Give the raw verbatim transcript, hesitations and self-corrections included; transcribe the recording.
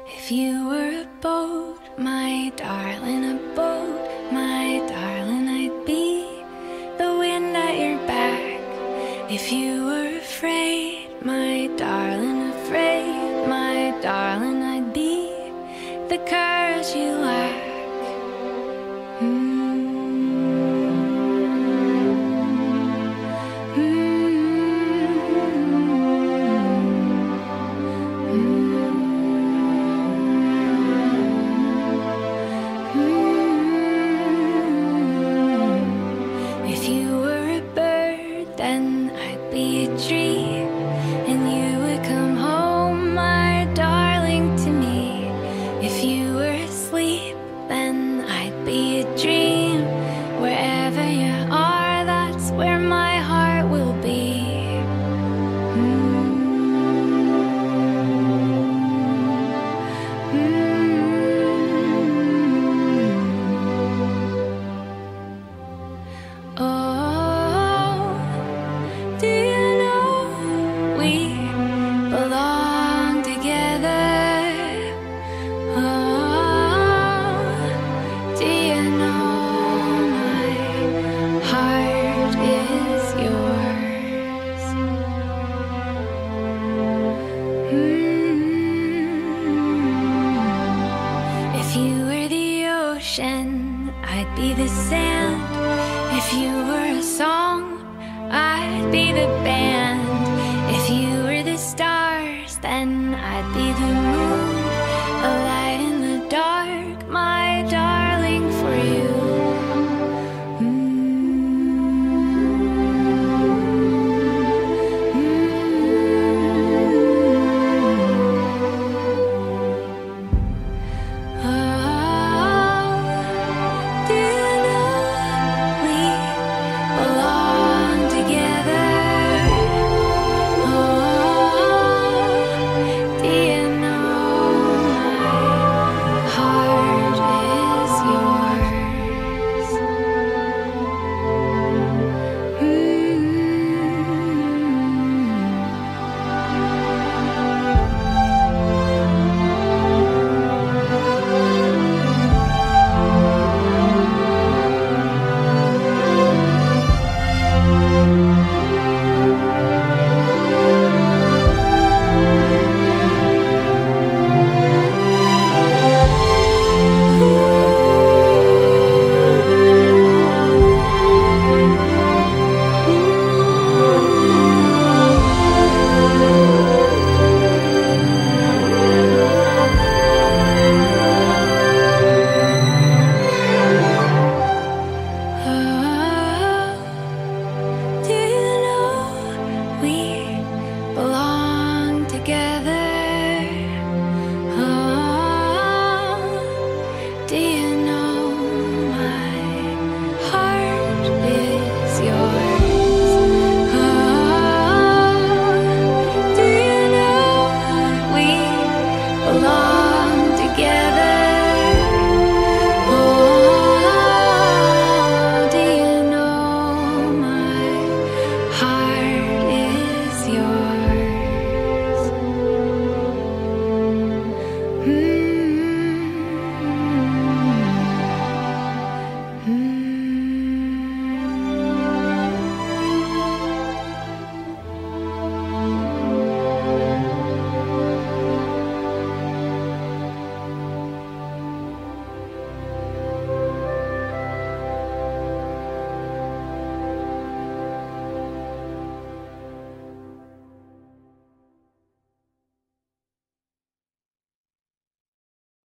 If you were a boat, my darling, a boat, my darling, I'd be the wind at your back. If you were afraid, my darling, afraid, my darling, I'd be the courage you lack. Mm. I'd be the sand. If you were a song, I'd be the band. If you were the stars, then I'd be the moon, a light